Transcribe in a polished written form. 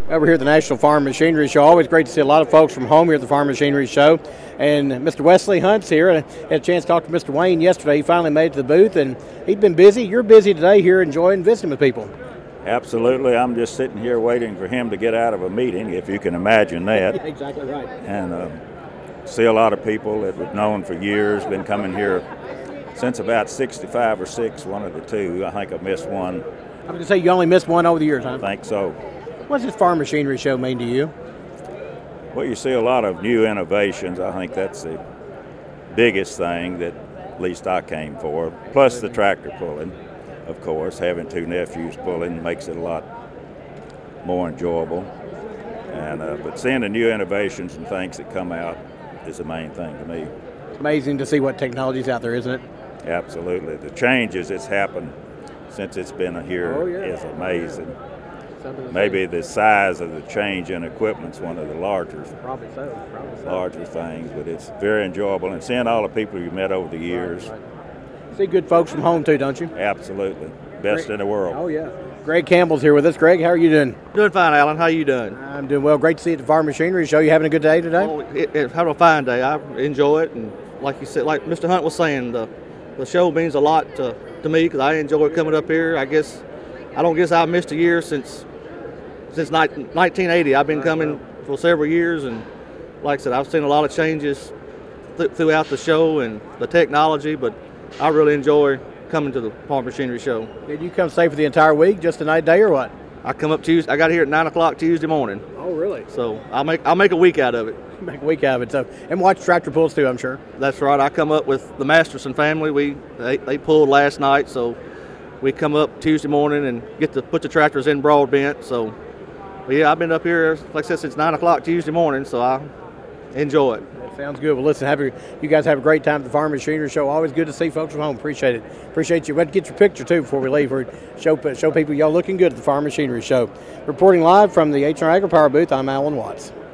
Over here at the National Farm Machinery Show. Always great to see a lot of folks from home here at the Farm Machinery Show. And Mr. Wesley Hunt's here. I had a chance to talk to Mr. Wayne yesterday. He finally made it to the booth, and he'd been busy. You're busy today here enjoying visiting with people. Absolutely. I'm just sitting here waiting for him to get out of a meeting, if you can imagine that. Exactly right. And see a lot of people that we've known for years, been coming here since about 65 or 6, one of the two. I think I missed one. I was going to say you only missed one over the years, huh? I think so. What does this Farm Machinery Show mean to you? Well, you see a lot of new innovations. I think that's the biggest thing that at least I came for. Plus the tractor pulling, of course. Having 2 nephews pulling makes it a lot more enjoyable. And but seeing the new innovations and things that come out is the main thing to me. It's amazing to see what technology's out there, isn't it? Absolutely. The changes that's happened since it's been here is amazing. Maybe the size of the change in equipment's one of the larger things, but it's very enjoyable. And seeing all the people you met over the years. Right. See good folks from home too, don't you? Absolutely. Best in the world. Oh, yeah. Greg Campbell's here with us. Greg, how are you doing? Doing fine, Alan. How you doing? I'm doing well. Great to see you at the Farm Machinery Show. You having a good day today? Oh, having a fine day. I enjoy it. And like you said, like Mr. Hunt was saying, the show means a lot to me because I enjoy coming up here. I don't guess I've missed a year since 1980. I've been coming for several years, and like I said, I've seen a lot of changes throughout the show and the technology, but I really enjoy coming to the Farm Machinery Show. Did you come stay for the entire week, just a night day, or what? I come up Tuesday. I got here at 9 o'clock Tuesday morning. Oh, really? So I'll make a week out of it. Make a week out of it. So, and watch tractor pulls too, I'm sure. That's right. I come up with the Masterson family. They pulled last night, so we come up Tuesday morning and get to put the tractors in Broadbent. So, yeah, I've been up here, like I said, since 9 o'clock Tuesday morning, so I enjoy it. That sounds good. Well, listen, you guys have a great time at the Farm Machinery Show. Always good to see folks from home. Appreciate it. Appreciate you. We'll get your picture, too, before we leave. Show people y'all looking good at the Farm Machinery Show. Reporting live from the H&R AgriPower booth, I'm Alan Watts.